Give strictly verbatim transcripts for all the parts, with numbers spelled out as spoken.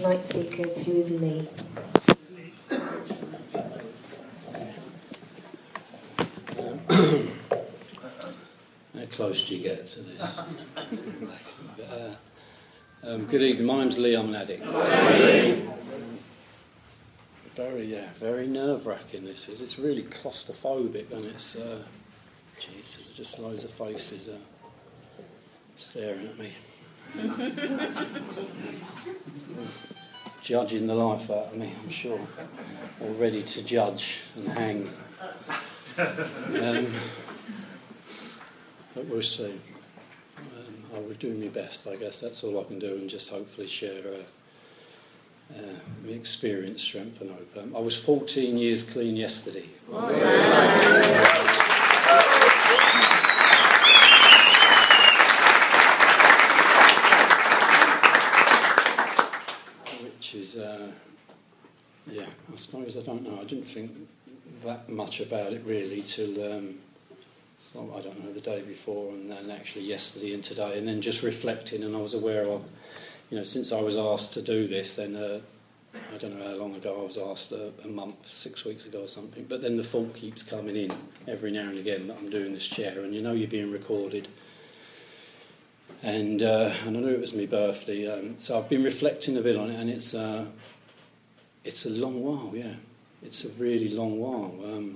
tonight's speakers, who is Lee. How close do you get to this? uh, um, good evening, my name's Lee, I'm an addict. Um, very, yeah, very nerve-wracking this is. It's really claustrophobic and it's, uh, Jesus, there's just loads of faces uh, staring at me. Judging the life out of me, I'm sure. All ready to judge and hang. Um, but we'll see. Um, I will do my best, I guess. That's all I can do, and just hopefully share uh, uh, my experience, strength and hope. Um, I was fourteen years clean yesterday. Oh, yeah. Which is, uh, yeah, I suppose, I don't know, I didn't think that much about it really till, um, well, I don't know, the day before and then actually yesterday and today, and then just reflecting, and I was aware of, you know, since I was asked to do this, then uh, I don't know how long ago I was asked, uh, a month, six weeks ago or something, but then the thought keeps coming in every now and again that I'm doing this chair, and you know you're being recorded. And uh, and I knew it was my birthday, um, so I've been reflecting a bit on it, and it's uh, it's a long while, yeah. It's a really long while. Um,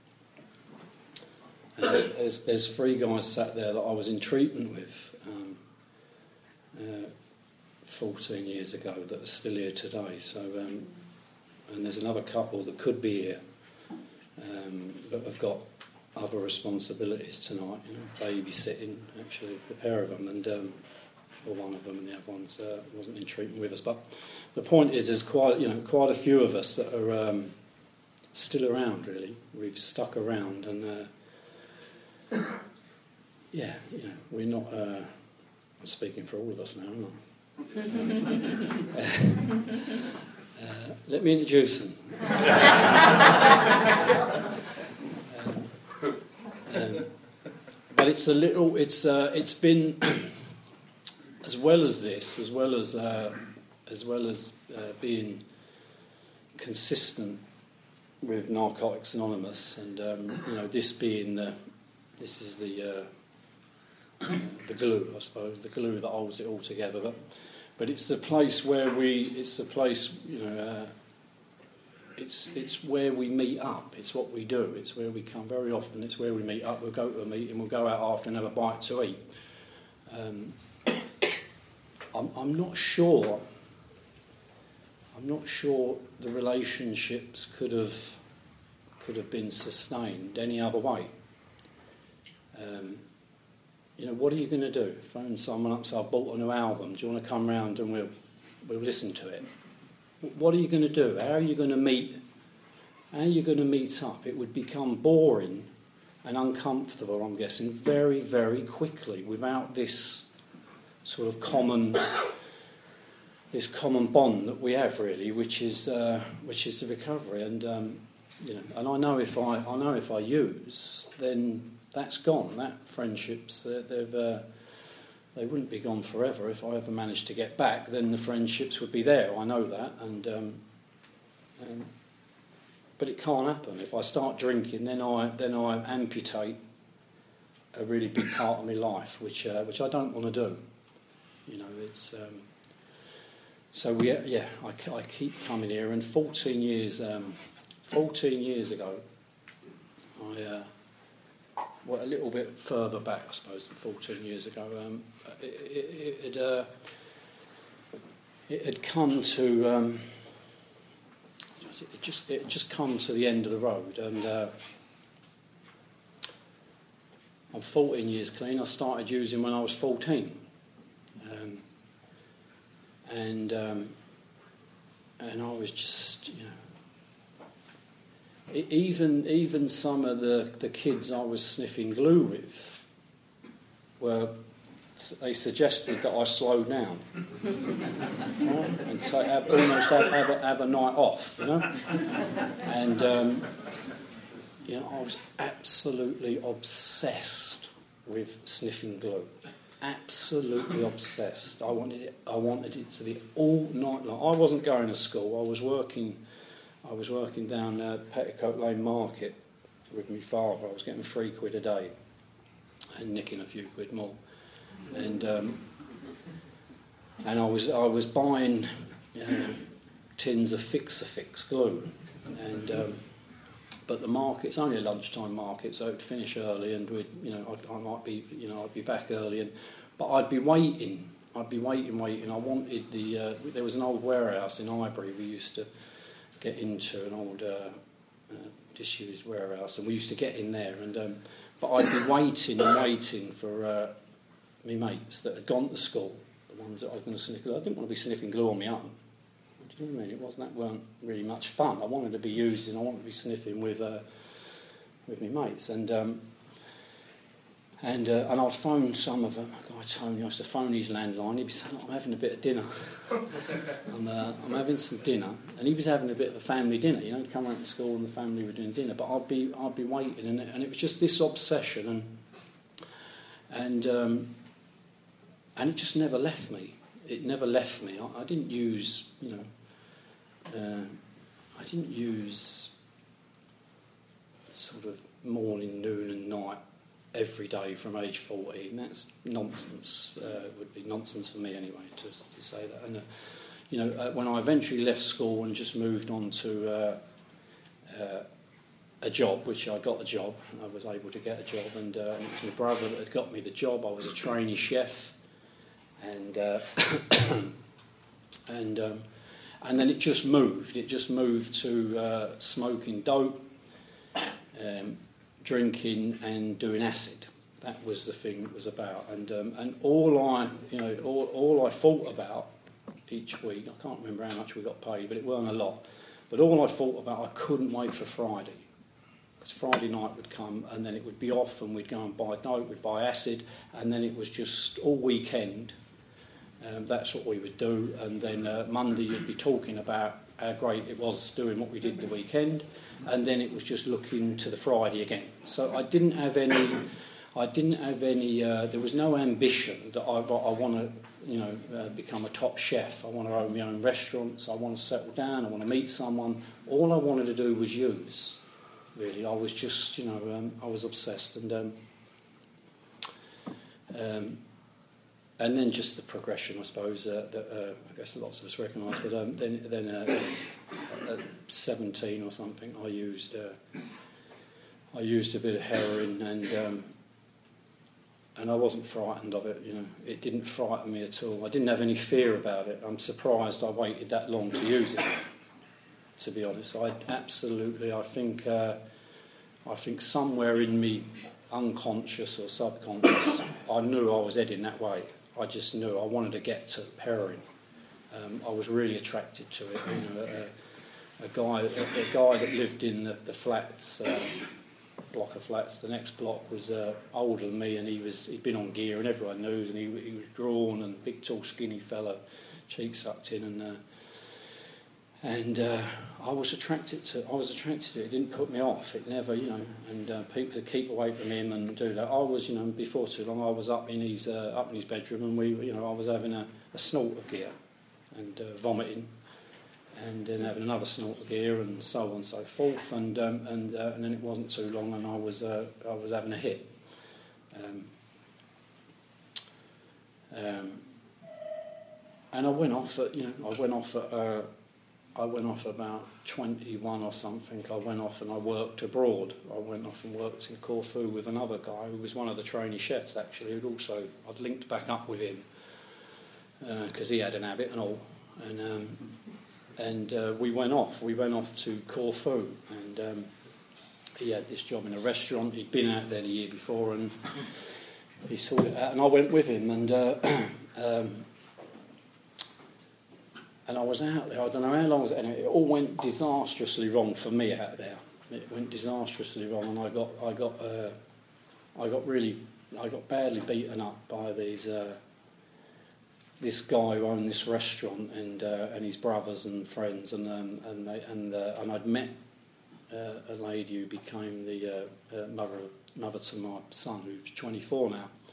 and there's, there's three guys sat there that I was in treatment with um, uh, fourteen years ago that are still here today. So, um, and there's another couple that could be here, um, but have got other responsibilities tonight, you know, babysitting, actually, the pair of them, and um, or one of them, and the other one uh, wasn't in treatment with us. But the point is, there's quite, you know, quite a few of us that are um, still around. Really, we've stuck around, and uh, yeah, you know, we're not. Uh, I'm speaking for all of us now, aren't I? uh, uh, let me introduce them. Um, but it's a little. It's uh, it's been as well as this, as well as uh, as well as uh, being consistent with Narcotics Anonymous, and um, you know, this being the this is the uh, the glue, I suppose, the glue that holds it all together. But but it's the place where we. It's the place, you know. Uh, It's it's where we meet up. It's what we do. It's where we come very often. It's where we meet up. We'll go to a meeting. We'll go out after and have a bite to eat. Um, I'm I'm not sure. I'm not sure the relationships could have could have been sustained any other way. Um, you know, what are you going to do? Phone someone up. Say, I bought a new album. Do you want to come round and we'll we'll listen to it? What are you going to do? How are you going to meet? How are you going to meet up? It would become boring and uncomfortable, I'm guessing, very, very quickly without this sort of common, this common bond that we have, really, which is uh, which is the recovery. And um, you know, and I know if I I know if I use, then that's gone. That friendships, they've. Uh, They wouldn't be gone forever. If I ever managed to get back, then the friendships would be there. I know that, and um, um, but it can't happen. If I start drinking, then I then I amputate a really big part of my life, which uh, which I don't want to do. You know, it's um, so we yeah. I, I keep coming here, and fourteen years um, fourteen years ago, I. Uh, Well, a little bit further back, I suppose, than fourteen years ago, um, it, it, it, uh, it had come to um, it just it just come to the end of the road, and uh, I'm fourteen years clean. I started using when I was fourteen, um, and um, and I was just, you know. Even even some of the, the kids I was sniffing glue with were they suggested that I slow down, right? And so have, almost have, have, a, have a night off, you know. And um, you know, I was absolutely obsessed with sniffing glue. absolutely obsessed. I wanted it. I wanted it to be all night long. I wasn't going to school. I was working. I was working down uh, Petticoat Lane Market with my father. I was getting three quid a day and nicking a few quid more. And um, and I was I was buying uh, tins of Fix-A-Fix glue, and um, but the market's only a lunchtime market, so it'd finish early, and we'd you know I'd, I might be you know I'd be back early, and but I'd be waiting, I'd be waiting, waiting. I wanted the uh, there was an old warehouse in Highbury we used to get into, an old uh, uh, disused warehouse, and we used to get in there, and um, but I'd be waiting and waiting for uh, me mates that had gone to school, the ones that I was going to sniff glue. I didn't want to be sniffing glue on my own. Do you know what I mean? It wasn't that weren't really much fun. I wanted to be using, I wanted to be sniffing with uh, with my mates, and um, and uh, and I'd phone some of them. A guy Tony, I used to phone his landline. He'd be saying, "I'm having a bit of dinner. I'm uh, I'm having some dinner," and he was having a bit of a family dinner. You know, he'd come home from school and the family were doing dinner, but I'd be I'd be waiting, and it, and it was just this obsession, and and um, and it just never left me. It never left me. I, I didn't use, you know. Uh, I didn't use sort of morning, noon and night every day from age fourteen. That's nonsense. Uh, would be nonsense for me anyway to, to say that. And uh, you know, uh, when I eventually left school and just moved on to uh, uh, a job, which I got a job, I was able to get a job, and, uh, and it was my brother that had got me the job. I was a trainee chef, and uh, and um, And then it just moved. It just moved to uh, smoking dope, um, drinking, and doing acid. That was the thing it was about. And um, and all I, you know, all all I thought about each week. I can't remember how much we got paid, but it weren't a lot. But all I thought about, I couldn't wait for Friday, because Friday night would come, and then it would be off, and we'd go and buy dope, we'd buy acid, and then it was just all weekend. Um, that's what we would do, and then uh, Monday you'd be talking about how great it was doing what we did the weekend, and then it was just looking to the Friday again. So I didn't have any, I didn't have any. Uh, there was no ambition that I, I want to, you know, uh, become a top chef. I want to own my own restaurants. I want to settle down. I want to meet someone. All I wanted to do was use. Really, I was just, you know, um, I was obsessed, and. Um, um, And then just the progression, I suppose, uh, that uh, I guess lots of us recognise. But um, then, then uh, at seventeen or something, I used uh, I used a bit of heroin, and um, and I wasn't frightened of it. You know, it didn't frighten me at all. I didn't have any fear about it. I'm surprised I waited that long to use it. To be honest, I absolutely, I think, uh, I think somewhere in me, unconscious or subconscious, I knew I was heading that way. I just knew I wanted to get to heroin. Um, I was really attracted to it. You know, a, a guy, a, a guy that lived in the, the flats, uh, block of flats. The next block was uh, older than me, and he was he'd been on gear, and everyone knew. And he, he was drawn and big, tall, skinny fella, cheeks sucked in, and uh, and uh, I was attracted to. I was attracted to it. It didn't put me off. It never, you know. And uh, people to keep away from him and do that. I was, you know, before too long, I was up in his uh, up in his bedroom, and we, you know, I was having a, a snort of gear, and uh, vomiting, and then having another snort of gear, and so on and so forth. And um, and uh, and then it wasn't too long, and I was uh, I was having a hit. Um, um, and I went off at, you know, I went off at. Uh, I went off about twenty-one or something. I went off and I worked abroad. I went off and worked in Corfu with another guy who was one of the trainee chefs, actually, who'd also, I'd linked back up with him because uh, he had an habit and all. And um, and uh, we went off. We went off to Corfu, and um, he had this job in a restaurant. He'd been out there the year before, and he sorted it out. And I went with him, and uh, um, And I was out there, I don't know how long it was, and it all went disastrously wrong for me out there. It went disastrously wrong, and I got, I got, uh, I got really, I got badly beaten up by these, uh, this guy who owned this restaurant, and uh, and his brothers and friends, and um, and they, and uh, and I'd met uh, a lady who became the uh, uh, mother mother to my son, who's twenty-four now,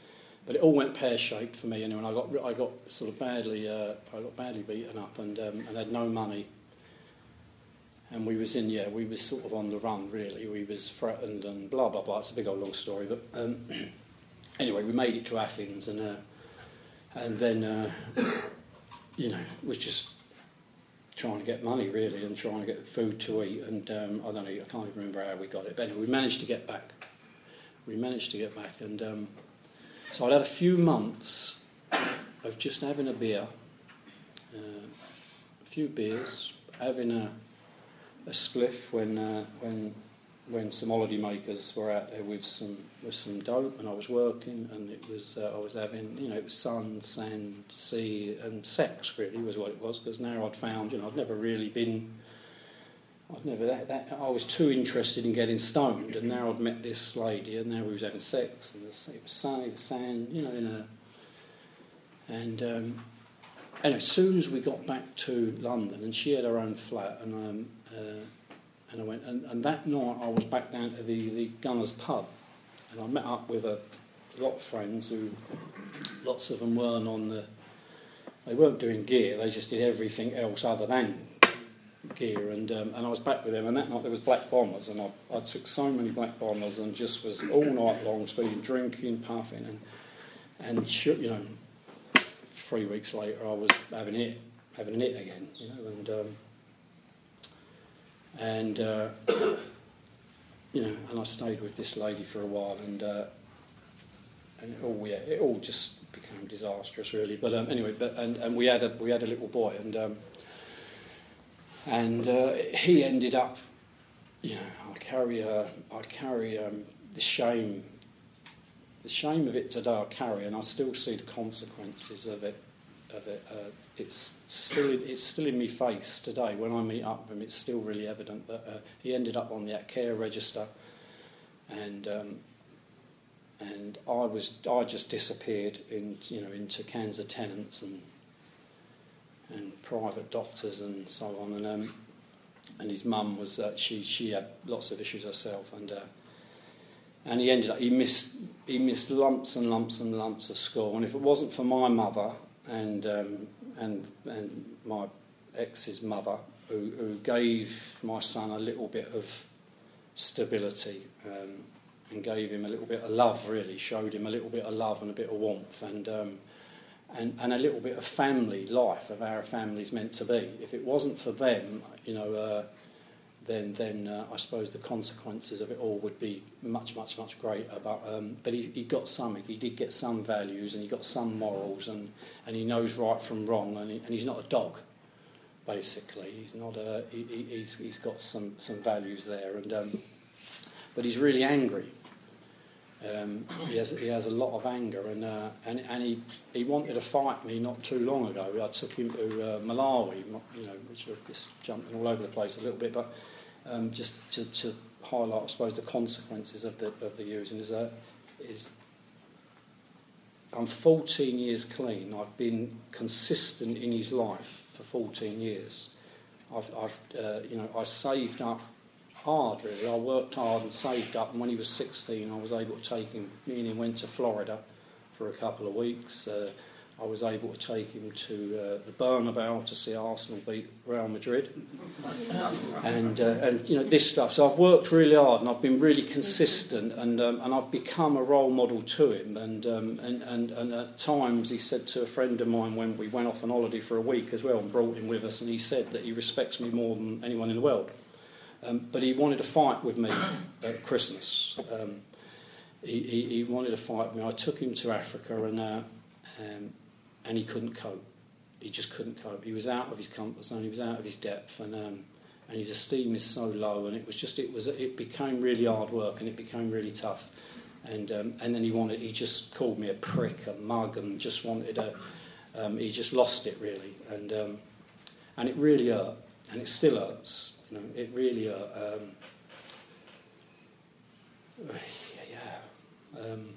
but it all went pear-shaped for me anyway. And I got I got sort of badly uh, I got badly beaten up and um, and had no money. And we was in yeah we was sort of on the run really. We was threatened and blah blah blah. It's a big old long story, but um, anyway, we made it to Athens and uh, and then uh, you know was just trying to get money really and trying to get food to eat. And um, I don't know, I can't even remember how we got it. But anyway, we managed to get back. We managed to get back, and um, so I'd had a few months of just having a beer, uh, a few beers, having a a spliff when uh, when when some holiday makers were out there with some with some dope, and I was working, and it was uh, I was having you know it was sun, sand, sea, and sex really was what it was. Because now I'd found you know I'd never really been. I'd never that, that I was too interested in getting stoned, and now I'd met this lady, and now we was having sex, and the, it was sunny, the sand, you know, in a. And um, anyway, as soon as we got back to London, and she had her own flat, and um, uh, and I went, and, and that night I was back down to the, the Gunners pub, and I met up with a lot of friends who, lots of them weren't on the, they weren't doing gear, they just did everything else other than gear, and um, and I was back with them, and that night there was Black Bombers, and I, I took so many Black Bombers and just was all night long, speaking, drinking, puffing, and and sh- you know, three weeks later I was having it, having it again, you know, and um, and uh, you know, and I stayed with this lady for a while, and uh, and it all yeah, it all just became disastrous really. But um, anyway, but and, and we had a we had a little boy, and. Um, And uh, he ended up, you know, I carry, uh, I carry um, the shame, the shame of it today I carry, and I still see the consequences of it. Of it, uh, it's still, it's still in my face today. When I meet up with him, it's still really evident that uh, he ended up on the care register, and um, and I was, I just disappeared in, you know, into cancer tenants and. and private doctors and so on, and um, and his mum was uh, she she had lots of issues herself, and uh, and he ended up he missed he missed lumps and lumps and lumps of school, and if it wasn't for my mother and um, and and my ex's mother who, who gave my son a little bit of stability um, and gave him a little bit of love, really showed him a little bit of love and a bit of warmth, and. Um, And, and a little bit of family life of how a family's meant to be. If it wasn't for them, you know, uh, then then uh, I suppose the consequences of it all would be much, much, much greater. But um, but he, he got something. He did get some values, and he got some morals, and, and he knows right from wrong. And, he, and he's not a dog, basically. He's not a. He, he's he's got some, some values there, and um, but he's really angry. Um, he has he has a lot of anger, and uh, and and he, he wanted to fight me not too long ago. I took him to uh, Malawi, you know, which are just jumping all over the place a little bit, but um, just to, to highlight, I suppose, the consequences of the of the using is uh, is I'm fourteen years clean. I've been consistent in his life for fourteen years. I've I've uh, you know I saved up. Hard, really. I worked hard and saved up, and when he was sixteen, I was able to take him. Me and him went to Florida for a couple of weeks. Uh, I was able to take him to uh, the Bernabeu to see Arsenal beat Real Madrid, and uh, and you know this stuff. So I've worked really hard, and I've been really consistent, and um, and I've become a role model to him. And, um, and and and at times, he said to a friend of mine when we went off on holiday for a week as well, and brought him with us, and he said that he respects me more than anyone in the world. Um, but he wanted to fight with me at Christmas. Um, he, he, he wanted to fight with me. I took him to Africa, and uh, um, and he couldn't cope. He just couldn't cope. He was out of his comfort zone. He was out of his depth, and um, and his esteem is so low. And it was just it was it became really hard work, and it became really tough. And um, and then he wanted. He just called me a prick, a mug, and just wanted a. Um, he just lost it really, and um, and it really hurt, and it still hurts. You know, it really, uh, um, yeah, yeah, um,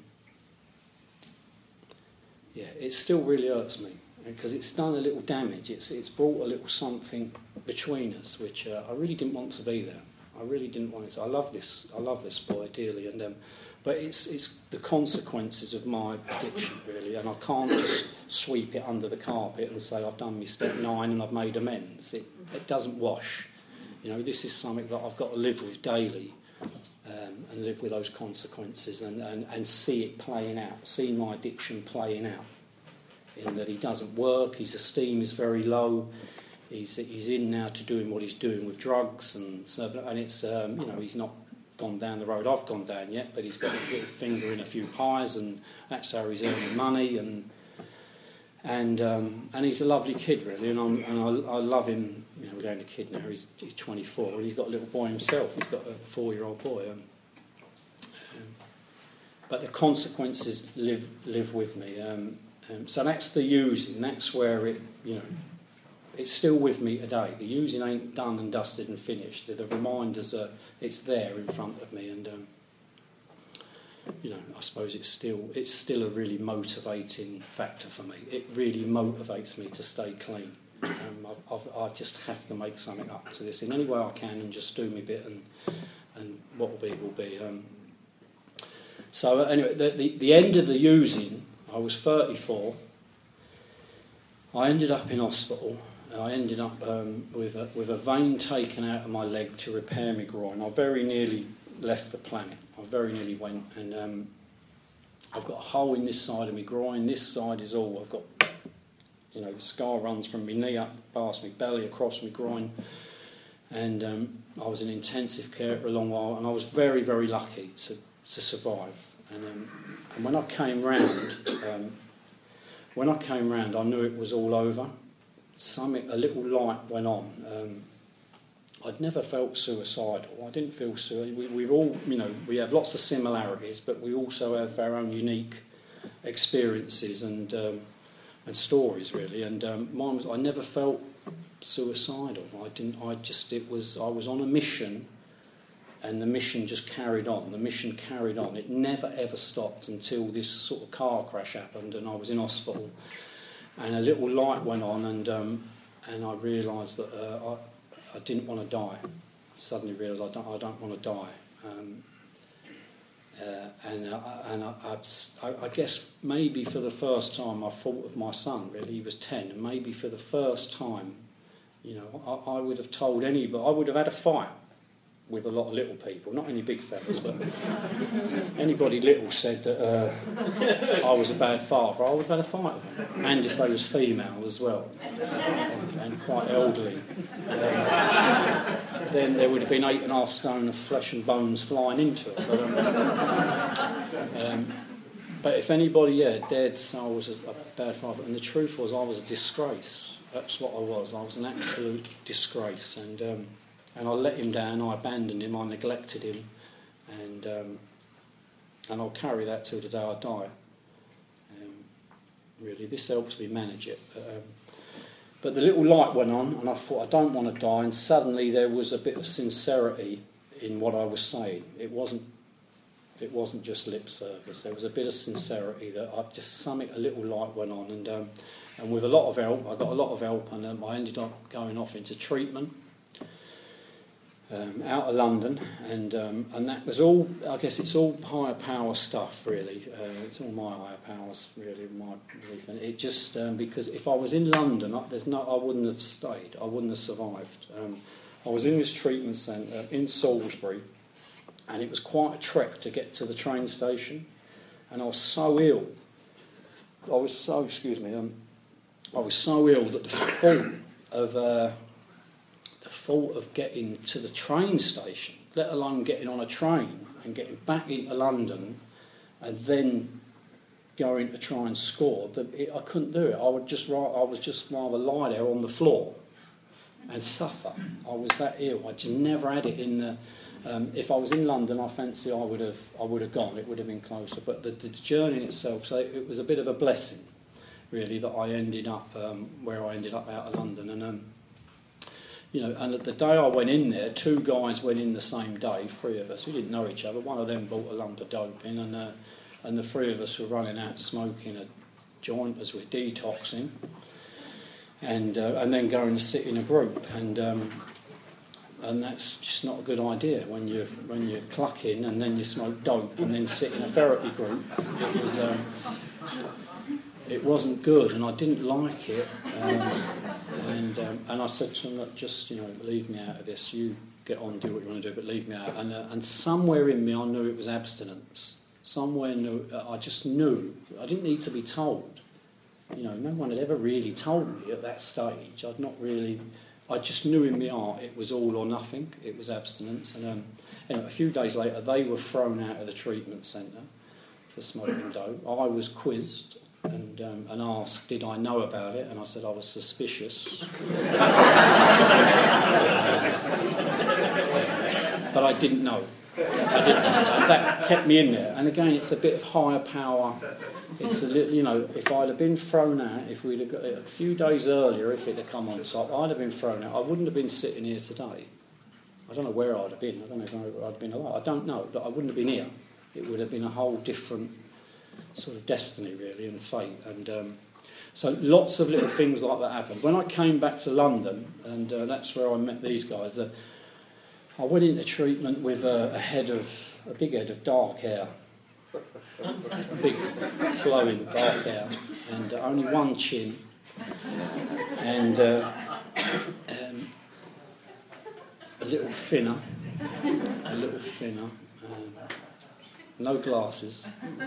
yeah. It still really hurts me because it's done a little damage. It's it's brought a little something between us, which uh, I really didn't want to be there. I really didn't want it. To. I love this. I love this boy dearly, and um, but it's it's the consequences of my addiction, really, and I can't just sweep it under the carpet and say I've done my step nine and I've made amends. It, it doesn't wash. You know, this is something that I've got to live with daily, um, and live with those consequences and, and, and see it playing out, see my addiction playing out, in that he doesn't work, his esteem is very low, he's he's in now to doing what he's doing with drugs, and so, and it's, um, you know, he's not gone down the road I've gone down yet, but he's got his little finger in a few pies, and that's how he's earning money, and and um, and he's a lovely kid, really, and, I'm, and I, I love him. You know, we're going to kid now. He's, he's twenty-four, and he's got a little boy himself. He's got a four-year-old boy. Um, um, but the consequences live live with me. Um, um, so that's the using. That's where it, you know, it's still with me today. The using ain't done and dusted and finished. The, the reminders are, it's there in front of me, and um, you know, I suppose it's still it's still a really motivating factor for me. It really motivates me to stay clean. Um, I've, I've, I just have to make something up to this in any way I can, and just do my bit, and and what will be will be. Um, so anyway, the, the the end of the using, I was thirty-four. I ended up in hospital. I ended up um, with a, with a vein taken out of my leg to repair my groin. I very nearly left the planet. I very nearly went, and um, I've got a hole in this side of my groin. This side is all I've got. You know, the scar runs from my knee up past my belly, across my groin, and um, I was in intensive care for a long while, and I was very, very lucky to, to survive. And, um, and when I came round, um, when I came round, I knew it was all over. Something, a little light went on. Um, I'd never felt suicidal. I didn't feel suicidal. We, we've all, you know, we have lots of similarities, but we also have our own unique experiences and. Um, and stories, really, and um, mine was, I never felt suicidal. I didn't. I just. It was. I was on a mission, and the mission just carried on. The mission carried on. It never ever stopped until this sort of car crash happened, and I was in hospital, and a little light went on, and um, and I realised that uh, I I didn't want to die. Suddenly realised I don't. I don't want to die. Um, Uh, and uh, and I, I, I guess maybe for the first time I thought of my son. Really, he was ten, and maybe for the first time, you know, I, I would have told anybody. I would have had a fight with a lot of little people, not any big fellas, but anybody little said that uh, I was a bad father. I would have had a fight with them, and if they was female as well, and, and quite elderly. Uh, then there would have been eight and a half stone of flesh and bones flying into it. But, um, um, but if anybody, yeah, dared say I was a, a bad father, and the truth was I was a disgrace. That's what I was. I was an absolute disgrace, and um, and I let him down. I abandoned him. I neglected him, and um, and I'll carry that till the day I die. Um, really, this helps me manage it. But, um, But the little light went on, and I thought, I don't want to die, and suddenly there was a bit of sincerity in what I was saying. It wasn't it wasn't just lip service. There was a bit of sincerity that I just something, a little light went on, and um, and with a lot of help, I got a lot of help, and um, I ended up going off into treatment um, out of London, and um, and that was all. I guess it's all higher power stuff, really. Uh, it's all my higher powers, really, my belief. And it just um, because if I was in London, I, there's no, I wouldn't have stayed. I wouldn't have survived. Um, I was in this treatment centre in Salisbury, and it was quite a trek to get to the train station, and I was so ill. I was so excuse me. Um, I was so ill that the thought of uh, the thought of getting to the train station, let alone getting on a train and getting back into London, and then going to try and score, that it, I couldn't do it. I would just I was just rather lie there on the floor and suffer. I was that ill. I just never had it in the. Um, if I was in London, I fancy I would have I would have gone. It would have been closer. But the, the journey in itself, so it, it was a bit of a blessing, really, that I ended up um, where I ended up out of London. And um, you know, and the day I went in there, two guys went in the same day. Three of us. We didn't know each other. One of them bought a lump of dope in, and uh, and the three of us were running out smoking a joint as we're detoxing, and uh, and then going to sit in a group. And um, and that's just not a good idea when you're when you're clucking and then you smoke dope and then sit in a therapy group. It was um, it wasn't good, and I didn't like it. Um, and um, and I said to him, look, just, you know, leave me out of this. You get on, do what you want to do, but leave me out. And uh, and somewhere in me, I knew it was abstinence. Somewhere knew uh, I just knew. I didn't need to be told. You know, no one had ever really told me at that stage. I'd not really. I just knew in my heart it was all or nothing. It was abstinence. And um, anyway, a few days later, they were thrown out of the treatment centre for smoking dope. I was quizzed and um, and asked, did I know about it? And I said I was suspicious. But I didn't know. I didn't. That kept me in there. And again, it's a bit of higher power. It's a little, you know, if I'd have been thrown out, if we'd have got it a few days earlier, if it had come on top, I'd have been thrown out. I wouldn't have been sitting here today. I don't know where I'd have been. I don't know if I'd have been alive. I don't know, but I wouldn't have been here. It would have been a whole different sort of destiny, really, and fate. And um, so lots of little things like that happened. When I came back to London, and uh, that's where I met these guys, uh, I went into treatment with a, a head of, a big head of dark hair. Big flowing dark hair, and uh, only one chin, and uh, um, a little thinner, a little thinner, um, no glasses,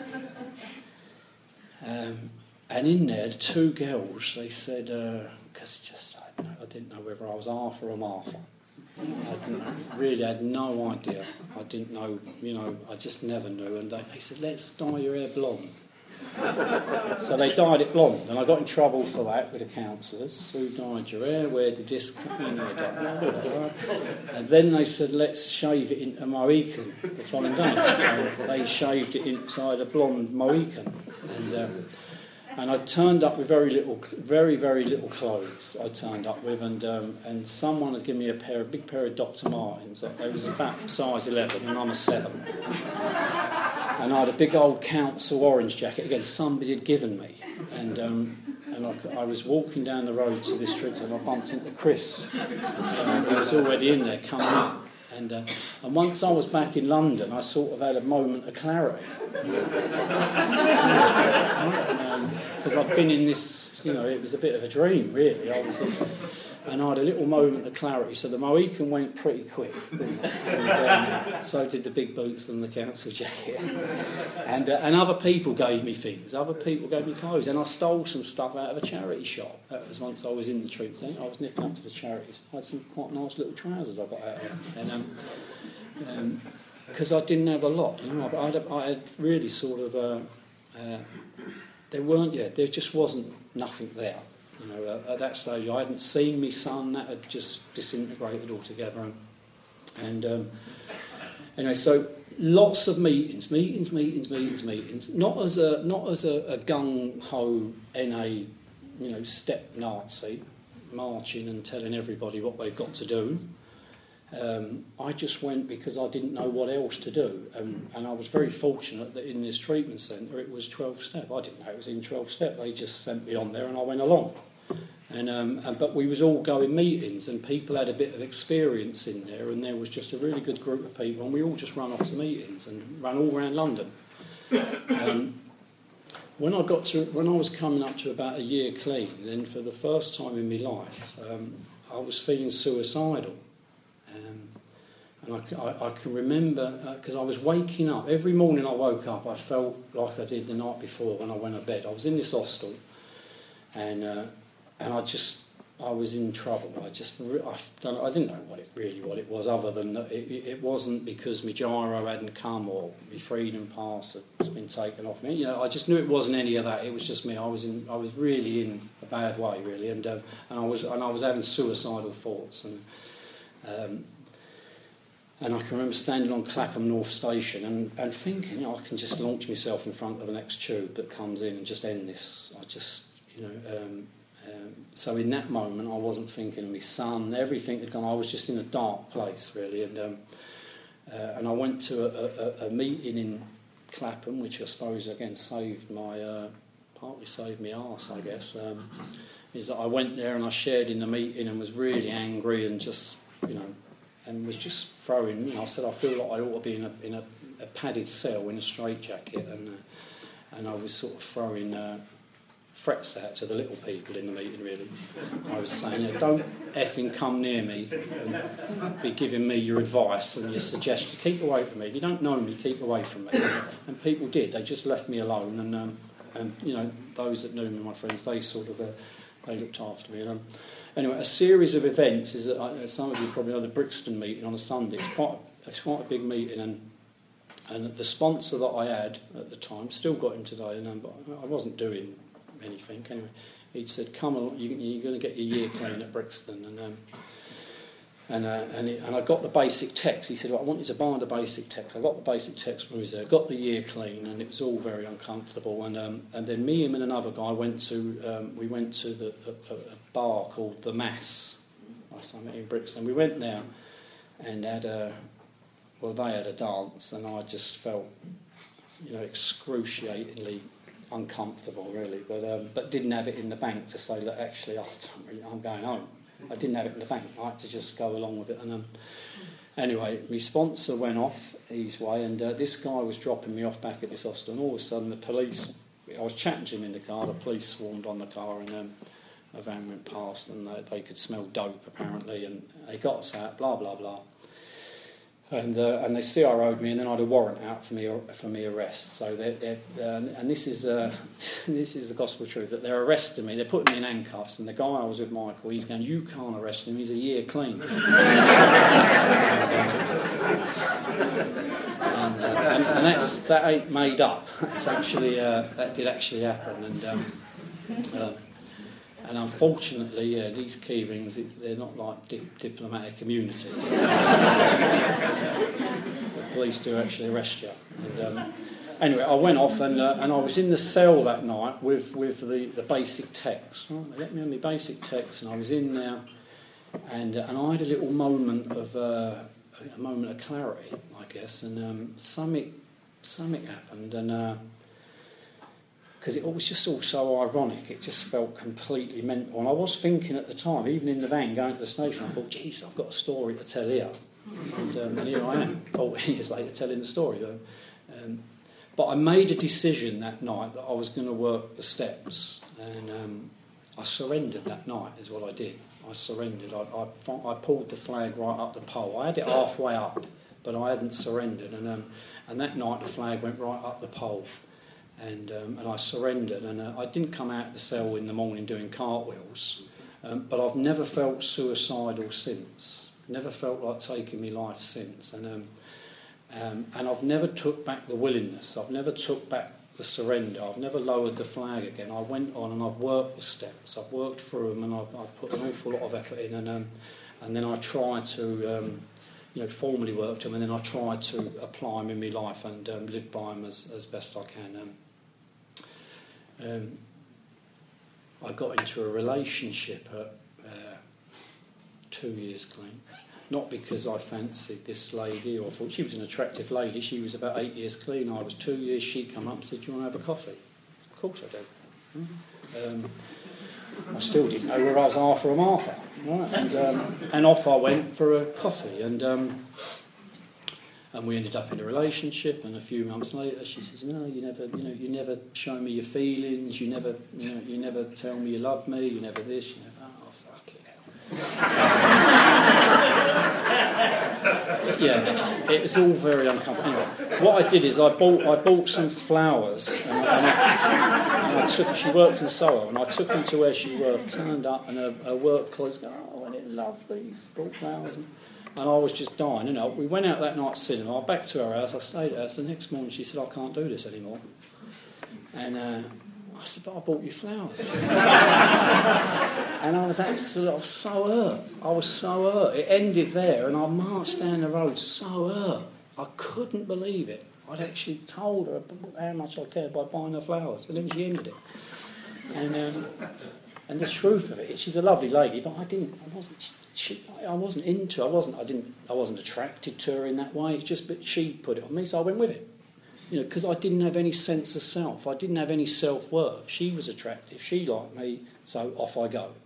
um, and in there, the two girls, they said, because uh, just I, don't know, I didn't know whether I was Arthur or Martha. I didn't, really had no idea. I didn't know, you know, I just never knew. And they, they said, let's dye your hair blonde. So they dyed it blonde, and I got in trouble for that with the counsellors. Who dyed your hair? Where did this come in? And then they said, let's shave it into Mohican the following day. So they shaved it inside a blonde Mohican. And um, And I turned up with very little, very, very little clothes. I turned up with, and um, and someone had given me a pair, a big pair of Doctor Martens. It was about size eleven, and I'm a seven. And I had a big old council orange jacket. Again, somebody had given me, and um, and I, I was walking down the road to this street, and I bumped into Chris. Um, he was already in there, coming up. And, uh, and once I was back in London, I sort of had a moment of clarity. Because um, I'd been in this, you know, it was a bit of a dream, really. I was, uh, and I had a little moment of clarity. So the Mohican went pretty quick. And, um, so did the big boots and the council jacket. And, uh, and other people gave me things. Other people gave me clothes. And I stole some stuff out of a charity shop. That was once I was in the treatment centre. I was nipping up to the charities. I had some quite nice little trousers I got out of. And um, because um, I didn't have a lot, you know, I had, I had really sort of, uh, uh, there weren't yet, there just wasn't nothing there. You know, uh, at that stage, I hadn't seen my son. That had just disintegrated altogether. And, and um, anyway, so lots of meetings, meetings, meetings, meetings, meetings. Not as a not as a, a gung ho N A, you know, step Nazi, marching and telling everybody what they've got to do. Um, I just went because I didn't know what else to do, um, and I was very fortunate that in this treatment centre it was twelve step. I didn't know it was in twelve step. They just sent me on there and I went along. And, um, and but we was all going meetings, and people had a bit of experience in there, and there was just a really good group of people, and we all just ran off to meetings and ran all around London. Um, when I got to when I was coming up to about a year clean, then for the first time in my life, um, I was feeling suicidal. Um, and I, I, I can remember, because uh, I was waking up, every morning I woke up, I felt like I did the night before when I went to bed. I was in this hostel, and uh, and I just, I was in trouble. I just, I, don't, I didn't know what it really what it was, other than that it, it wasn't because my gyro hadn't come or my freedom pass had been taken off me. You know, I just knew it wasn't any of that. It was just me. I was in, I was really in a bad way, really, and uh, and I was and I was having suicidal thoughts. And Um, and I can remember standing on Clapham North Station and, and thinking, you know, I can just launch myself in front of the next tube that comes in and just end this. I just, you know, um, um, so in that moment I wasn't thinking of my son. Everything had gone. I was just in a dark place, really. And um, uh, and I went to a, a, a meeting in Clapham, which I suppose again saved my, uh, partly saved my arse, I guess. Um, is that I went there and I shared in the meeting and was really angry and just, you know, and was just throwing. You know, I said I feel like I ought to be in a in a, a padded cell in a straitjacket, and uh, and I was sort of throwing uh, threats out to the little people in the meeting. Really, I was saying, yeah, don't effing come near me and be giving me your advice and your suggestions. Keep away from me. If you don't know me, keep away from me. And people did. They just left me alone, and um, and you know, those that knew me, my friends, they sort of uh, they looked after me. And um, anyway, a series of events is that uh, some of you probably know the Brixton meeting on a Sunday. It's quite a, it's quite a big meeting, and and the sponsor that I had at the time, still got him today, and um, but I wasn't doing anything anyway. He'd said, "Come along, you, you're going to get your year clean at Brixton," and um, and uh, and, it, and I got the basic text. He said, well, "I want you to buy the basic text." I got the basic text when he was there. Got the year clean, and it was all very uncomfortable. And um, and then me, him, and another guy went to um, we went to the a, a bar called the Mass. I met in Brixton. We went there and had a well, they had a dance, and I just felt, you know, excruciatingly uncomfortable, really, but um, but didn't have it in the bank to say that actually, oh, I don't really, I'm going home. I didn't have it in the bank. I had to just go along with it. And um, anyway, my sponsor went off his way, and uh, this guy was dropping me off back at this hostel, and all of a sudden the police, I was chatting to him in the car, the police swarmed on the car, and um, a van went past, and they, they could smell dope apparently, and they got us out, blah blah blah. And uh, and they C R O'd me, and then I had a warrant out for me for me arrest. So they're, they're, um, and this is uh, this is the gospel truth, that they're arresting me. They're putting me in handcuffs, and the guy I was with, Michael, he's going, "You can't arrest him. He's a year clean." and, uh, and, and that's that ain't made up. That's actually uh, that did actually happen, and um, uh, and unfortunately, yeah, these key rings, they're not like di- diplomatic immunity. The police do actually arrest you. And, um, anyway, I went off, and uh, and I was in the cell that night with, with the, the basic text. Oh, they let me on my basic text, and I was in there, and uh, and I had a little moment of uh, a moment of clarity, I guess, and um, something something happened, and. Uh, Because it was just all so ironic, it just felt completely mental. And I was thinking at the time, even in the van going to the station, I thought, geez, I've got a story to tell here. And, um, and here I am, fourteen years later, telling the story. Though. Um, but I made a decision that night that I was going to work the steps. And um, I surrendered that night, is what I did. I surrendered. I, I, I pulled the flag right up the pole. I had it halfway up, but I hadn't surrendered. And, um, and that night the flag went right up the pole. And um, and I surrendered, and uh, I didn't come out of the cell in the morning doing cartwheels, um, but I've never felt suicidal since. Never felt like taking my life since, and um, um, and I've never took back the willingness. I've never took back the surrender. I've never lowered the flag again. I went on and I've worked the steps. I've worked through them, and I've, I've put an awful lot of effort in, and um, and then I try to. Um, you know, formally worked them, and then I try to apply them in my life and um, live by them as, as best I can. Um, um, I got into a relationship at uh, two years clean, not because I fancied this lady or thought she was an attractive lady. She was about eight years clean. I was two years. She come up and said, "Do you want to have a coffee?" Of course I do. Um, I still didn't know whether I was Arthur or Martha. Right? And, um, and off I went for a coffee, and um, and we ended up in a relationship. And a few months later, she says, "No, you never, you know, you never show me your feelings. You never, you know, you never tell me you love me. You never this. You never, oh, fuck it." Yeah, it was all very uncomfortable. Anyway, what I did is I bought I bought some flowers, and I, and I, and I took. She worked in Soho, and I took them to where she worked. Turned up, and her, her work colleagues go, "Oh, isn't it lovely?" Brought flowers, and, and I was just dying. You know, we went out that night cinema. Back to her house. I stayed at her house. The next morning, she said, "I can't do this anymore," and. Uh, I said, "But I bought you flowers." And I was absolutely, I was so hurt. I was so hurt. It ended there, and I marched down the road so hurt. I couldn't believe it. I'd actually told her how much I cared by buying her flowers, and then she ended it. And um, and the truth of it, she's a lovely lady, but I didn't, I wasn't, she, I wasn't into, I wasn't, I didn't, I wasn't attracted to her in that way. It's just, but she put it on me, so I went with it. You know, because I didn't have any sense of self. I didn't have any self-worth. She was attractive. She liked me, so off I go.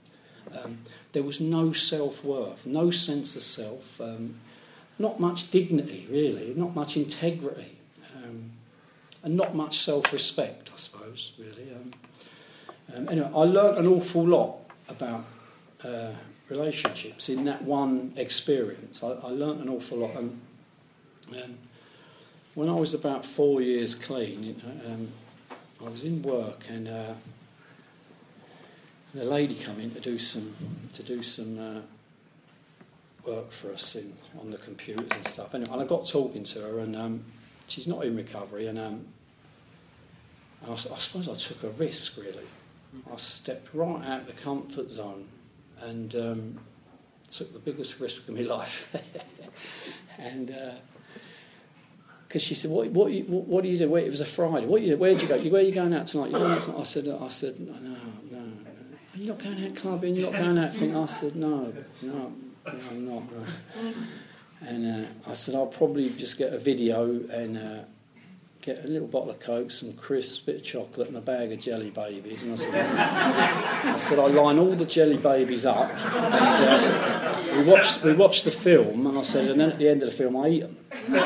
Um, there was no self-worth, no sense of self, um, not much dignity, really, not much integrity, um, and not much self-respect, I suppose, really. Um, um, anyway, I learnt an awful lot about uh, relationships in that one experience. I, I learnt an awful lot. And, um, when I was about four years clean, you know, um, I was in work and... Uh, And a lady came in to do some to do some uh, work for us in, on the computers and stuff. Anyway, and I got talking to her, and um, she's not in recovery. And, um, and I, I suppose I took a risk, really. I stepped right out of the comfort zone and um, took the biggest risk of my life. and because uh, she said, "What what, you, what what do you do?" Wait, it was a Friday. What you, where'd you go? Where are you going out tonight? You going out tonight? I said, I said, no, no. You're not going out clubbing, you're not going out thing. I said, no, no, no, I'm not. No. And uh, I said, I'll probably just get a video and uh, get a little bottle of Coke, some crisps, a bit of chocolate and a bag of jelly babies. And I said, I said, I'll line all the jelly babies up. And uh, we watched we watched the film, and I said, and then at the end of the film, I eat them.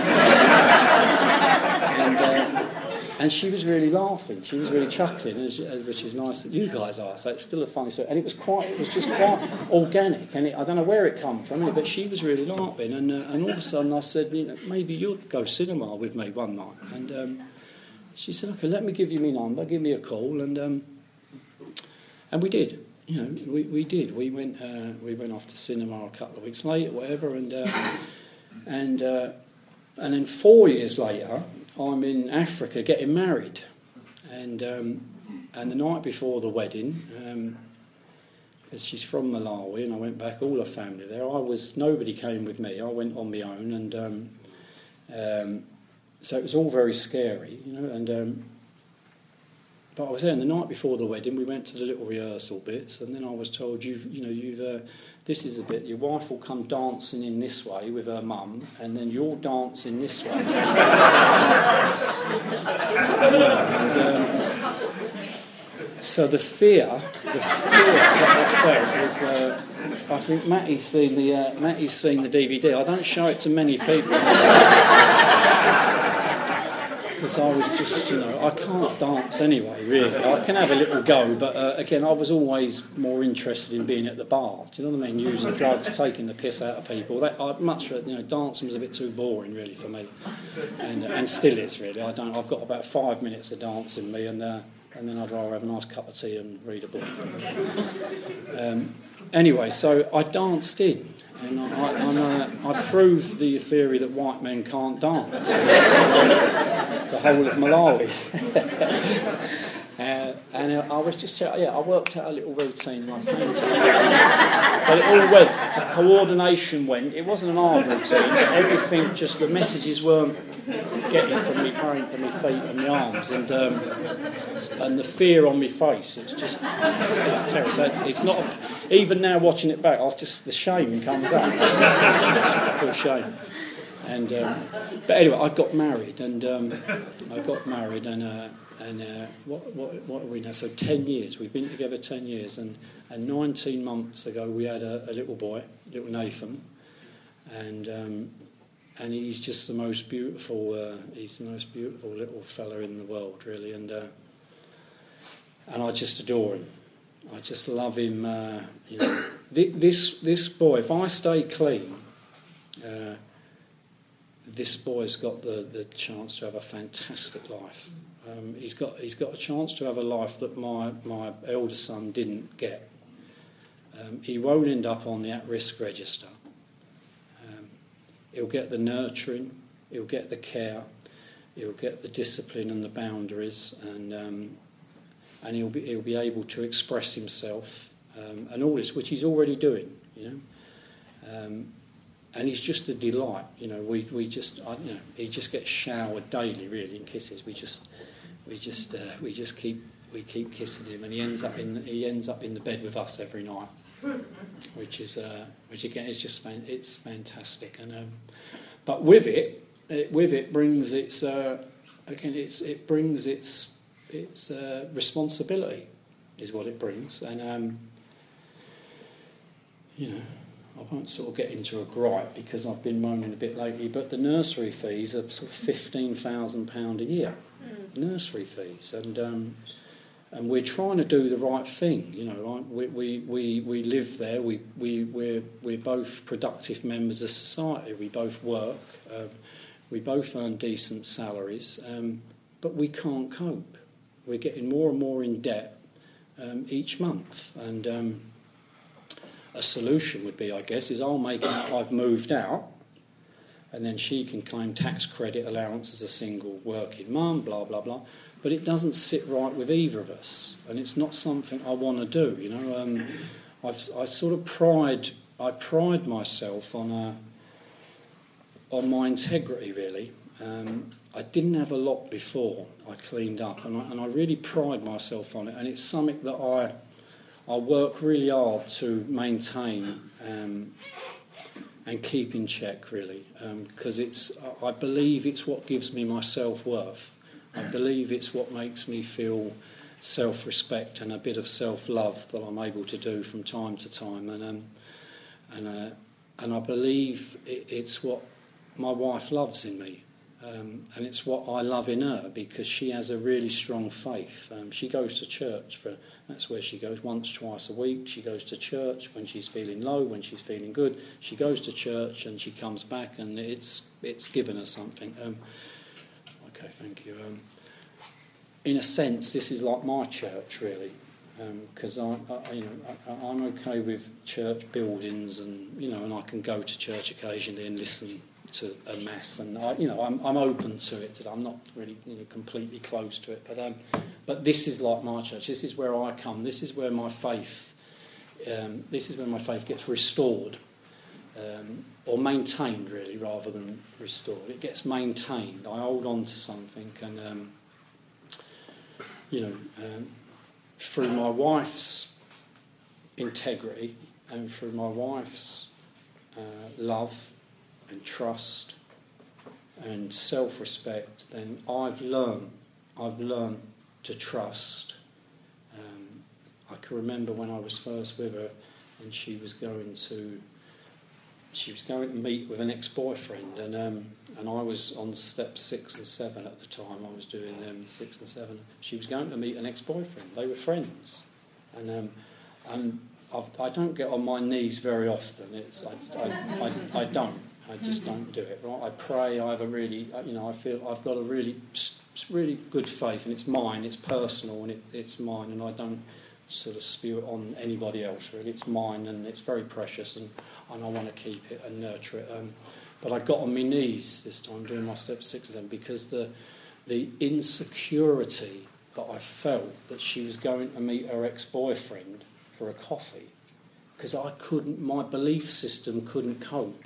and... Uh, And she was really laughing. She was really chuckling, which is nice that you guys are. So it's still a funny story. And it was quite, it was just quite organic. And it, I don't know where it come from, but she was really laughing. And uh, and all of a sudden, I said, you know, maybe you'll go cinema with me one night. And um, she said, okay, let me give you my number, give me a call, and um, and we did. You know, we, we did. We went uh, we went off to cinema a couple of weeks later, whatever, and uh, and uh, and then four years later, I'm in Africa getting married, and um, and the night before the wedding, um, because she's from Malawi, and I went back, all her family there. I was nobody came with me. I went on my own, and um, um, so it was all very scary, you know. And um, but I was there, and the night before the wedding, we went to the little rehearsal bits, and then I was told, you've you know you've. Uh, This is a bit, your wife will come dancing in this way with her mum, and then you'll dance in this way. and, um, so the fear, the fear that I felt was, uh, I think Matty's seen the uh, Matty's seen the D V D. I don't show it to many people. Because I was just, you know, I can't dance anyway, really. I can have a little go, but uh, again, I was always more interested in being at the bar. Do you know what I mean? Using drugs, taking the piss out of people. That, I'd much, you know, dancing was a bit too boring, really, for me, and and still is, really. I don't. I've got about five minutes of dance in me, and uh, and then I'd rather have a nice cup of tea and read a book. Um, anyway, so I danced in. And I, I'm, uh, I proved the theory that white men can't dance. The whole of Malawi. uh, and uh, I was just, yeah, I worked out a little routine. Like but it all went, the coordination went. It wasn't an hard routine, but everything, just the messages weren't getting from my brain to my feet and my arms. And um, and the fear on my face, it's just, it's terrible. So it's, it's not, a, even now watching it back, I just, the shame comes out. I just I feel shame. And um, but anyway, I got married, and um, I got married, and uh, and uh, what what what are we now? So ten years. We've been together ten years, and, and nineteen months ago we had a, a little boy, little Nathan, and um, and he's just the most beautiful. Uh, he's the most beautiful little fella in the world, really, and uh, and I just adore him. I just love him. Uh, you know, this this boy. If I stay clean. Uh, This boy's got the, the chance to have a fantastic life. Um, he's got he's got a chance to have a life that my, my eldest son didn't get. Um, he won't end up on the at-risk register. Um, he'll get the nurturing, he'll get the care, he'll get the discipline and the boundaries, and um, and he'll be he'll be able to express himself um, and all this, which he's already doing. You know. Um, And he's just a delight, you know. We we just, I, you know, he just gets showered daily, really, in kisses. We just, we just, uh, we just keep, we keep kissing him, and he ends up in, he ends up in the bed with us every night, which is, uh, which again is just, fan, it's fantastic. And um, but with it, it, with it brings its, uh, again, it's it brings its, its uh, responsibility, is what it brings, and. Um, you know, I won't sort of get into a gripe because I've been moaning a bit lately, but the nursery fees are sort of fifteen thousand pounds a year, mm. nursery fees, and um, and we're trying to do the right thing, you know. Right? We, we we we live there. We we we're we're both productive members of society. We both work. Um, we both earn decent salaries, um, but we can't cope. We're getting more and more in debt um, each month, and um, a solution would be, I guess, is I'll make out I've moved out, and then she can claim tax credit allowance as a single working mum, blah blah blah. But it doesn't sit right with either of us, and it's not something I want to do. You know, um, I've I sort of pride I pride myself on a, on my integrity, really. Um, I didn't have a lot before I cleaned up, and I, and I really pride myself on it, and it's something that I I work really hard to maintain um, and keep in check, really, because um, it's I believe it's what gives me my self-worth. I believe it's what makes me feel self-respect and a bit of self-love that I'm able to do from time to time, and um, and uh, and I believe it, it's what my wife loves in me, um, and it's what I love in her, because she has a really strong faith. Um, she goes to church for that's where she goes once, twice a week. She goes to church when she's feeling low, when she's feeling good. She goes to church and she comes back, and it's it's given her something. Um, Okay, thank you. Um, in a sense, this is like my church, really, because um, I, I, you know, I, I'm okay with church buildings, and you know, and I can go to church occasionally and listen to a mass, and I, you know, I'm I'm open to it. I'm not really, you know, completely closed to it, but um, but this is like my church. This is where I come. This is where my faith. Um, this is where my faith gets restored. Um, or maintained, really, rather than restored. It gets maintained. I hold on to something, and um, you know, um, through my wife's integrity and through my wife's uh, love and trust and self-respect, then I've learned. I've learned to trust. Um, I can remember when I was first with her, and she was going to. She was going to meet with an ex-boyfriend, and um, and I was on step six and seven at the time. I was doing them six and seven. She was going to meet an ex-boyfriend. They were friends, and um, and I've, I don't get on my knees very often. It's I, I, I, I don't. I just don't do it. Right? I pray. I have a really, you know, I feel I've got a really, really good faith, and it's mine. It's personal, and it, it's mine, and I don't sort of spew it on anybody else. Really, it's mine, and it's very precious, and. and I want to keep it and nurture it. Um, but I got on my knees this time doing my step six of them, because the the insecurity that I felt that she was going to meet her ex-boyfriend for a coffee, because I couldn't, my belief system couldn't cope.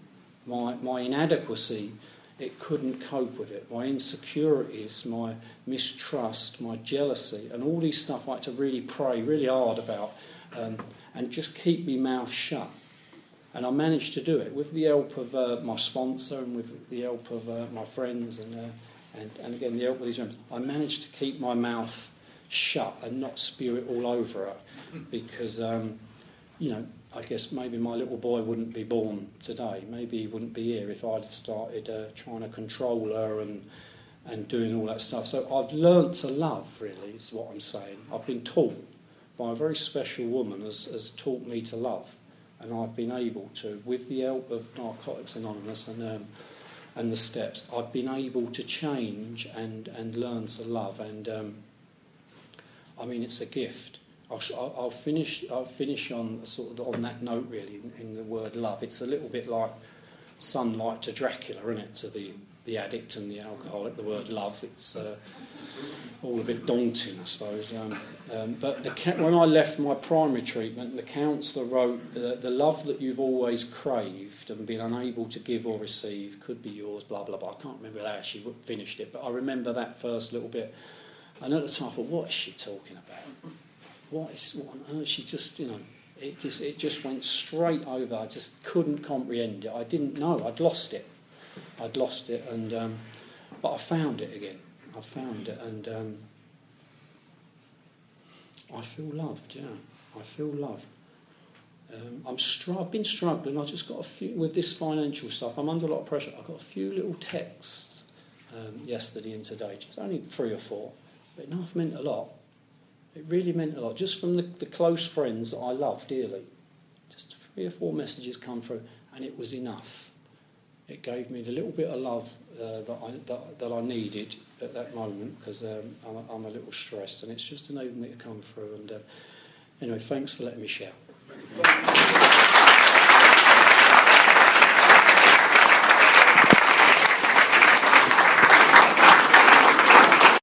My my inadequacy, it couldn't cope with it. My insecurities, my mistrust, my jealousy, and all these stuff I had to really pray really hard about, um, and just keep my mouth shut. And I managed to do it with the help of uh, my sponsor and with the help of uh, my friends and, uh, and and again the help of these friends. I managed to keep my mouth shut and not spew it all over her, because um, you know, I guess maybe my little boy wouldn't be born today. Maybe he wouldn't be here if I'd have started uh, trying to control her and and doing all that stuff. So I've learnt to love, really, is what I'm saying. I've been taught by a very special woman has, has taught me to love. And I've been able to, with the help of Narcotics Anonymous and um, and the steps, I've been able to change and, and learn to love. And um, I mean, it's a gift. I'll, I'll finish. I'll finish on sort of on that note, really, in, in the word love. It's a little bit like sunlight to Dracula, isn't it? To the the addict and the alcoholic, the word love. It's uh, all a bit daunting, I suppose. Um, um, but the, when I left my primary treatment, the counsellor wrote, uh, the love that you've always craved and been unable to give or receive could be yours, blah, blah, blah. I can't remember how she finished it, but I remember that first little bit. And at the time I thought, what is she talking about? What is, what on earth? She just, you know, it just, it just went straight over. I just couldn't comprehend it. I didn't know. I'd lost it. I'd lost it, and um, but I found it again. I found it, and um, I feel loved, yeah. I feel loved. Um, I'm str- I've been struggling. I just got a few with this financial stuff. I'm under a lot of pressure. I got a few little texts um, yesterday and today, just only three or four, but enough meant a lot. It really meant a lot, just from the, the close friends that I love dearly. Just three or four messages come through, and it was enough. It gave me the little bit of love uh, that I that, that I needed at that moment, because um, I'm, I'm a little stressed, and it's just enabled me to come through. And uh, anyway, thanks for letting me share.